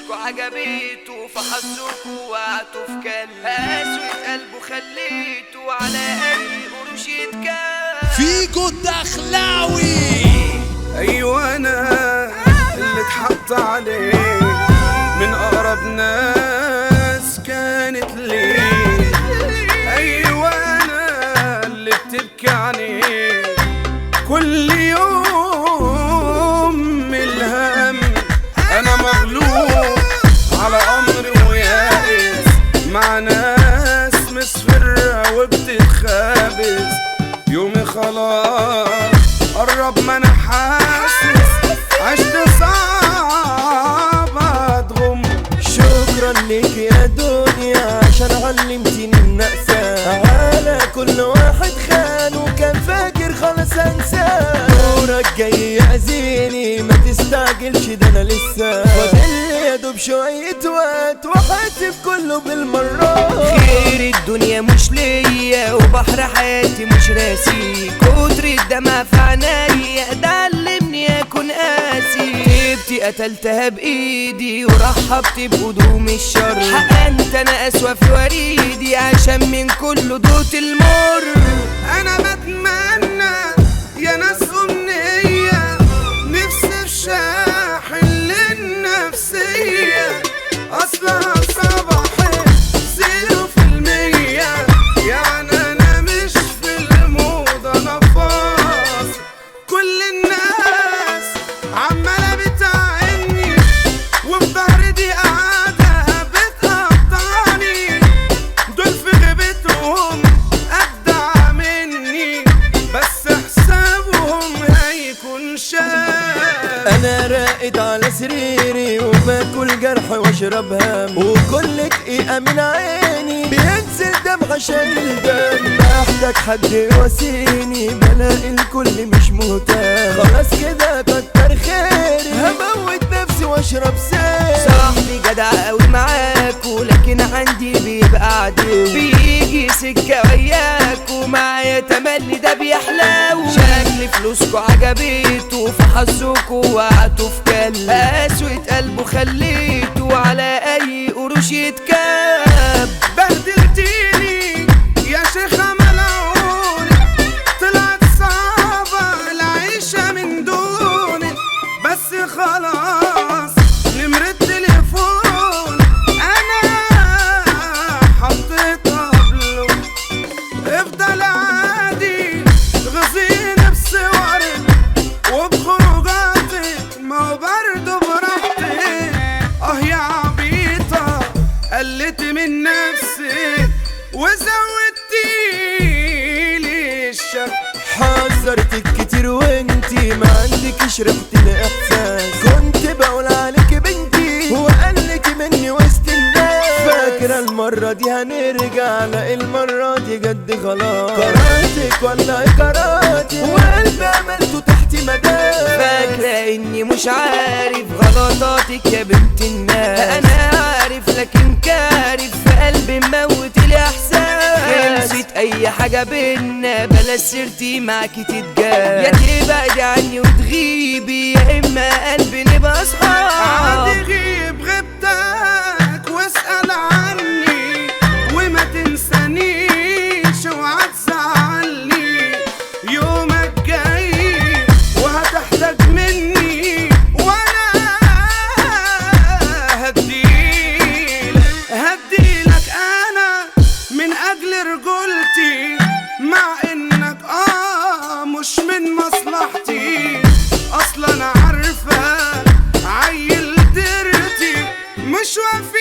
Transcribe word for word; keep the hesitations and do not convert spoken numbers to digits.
فلوسكوا عجبيته فحظكوا وقعتوا في كلب قسوة قلبه خليته على اي قروش يتكلم فيجو الدخلاوي. ايوه انا اللي اتحط عليه من اقرب ناس كانت ليه. ايوه انا اللي بتبكي عليه كل يوم من الهم. انا مغلوب على امري ويائس مع ناس مصفرة وبتتخابس. يومي خلاص قرب ما انا حاسس عشت صعب اتغم. شكرا ليك يا دنيا عشان علمتني النقسة على كل واحد خان وكان فاكر خلاص انساه. دورك جاي يأذيني ما تستعجلش ده انا لسه فاضل يا دوب شوية وقت وحاسب كله بالمرات. خير الدنيا مش ليا وبحر حياتي مش راسي كتر الدمع في عينيا ده علمني اكون قاسي. تبتي قتلتها بايدي ورحبت بقدوم الشر حقنت انا اسوأ في وريدي عشان من كله دوت المر. انا بتمنى يا ناس امنية نفسي في شاحن للنفسية اصلها صباحي زيرو في المية. يعني انا مش في الموضة انا فاصل كل الناس عمالة بتعني وفي ظهري دي قاعدة بتقطعني. دول في غيبتهم ابدع مني بس حسابهم هيكون شاب. انا راقد على سريري وباكل جرح واشرب هم وكل دقيقة من عيني بينزل دمعة شايل دم. محتاج حد يواسيني بلاقي الكل مش مهتم. خلاص كده كتر خيري هموت نفسي واشرب سام. صاحبي جدع قوي معاكوا لكن عندي بيبقى عدو بيجي سكة وياكوا معايا تملي ده بيحلو. شكل فلوسكوا عجبيته فحظكوا وقعتوا في كلب قسوة قلبه خليته على اي قروش يتكب. بهدلتيني يا شيخة ملعوني طلعت صعبة العيشة من دوني بس خلاص نمرة تليفون انا حطيتها بلو. افضل عادي غزيني بصورك وبخروجاتك ما هو برضه براحتك. اه يا عبيطة قلت من نفسك وزودتيلي الشك. حذرتك كتير وانتي ما عندكش ريحة الاحساس. كنت بقول عليك بنتي وقالك مني وسط الناس. فاكرة المرة دي هنرجع لا المرة دي جد خلاص. قرارتك ولا قراراتي وقلبي عملته تحت مدار. فاكرة اني مش عارف غلطاتك يا بنت الناس. انا عارف لكن كارف في قلبي موت الاحساس. خلصت اي حاجة بينا بلاش سيرتي معاكي تتجاب. يا تبعدي عني وتغيبي يا اما قلبي نبقى اصحاب. عادي غيب غيبتك واسأل عني وما تنسانيش اوعى تزعلني. يومك جاي وهتحتاج مني وانا هديلك هديلك انا من اجل رجولتي مع انك اه مش من مصلحتي. اصلا انا عارفة عيل درتي مش وافي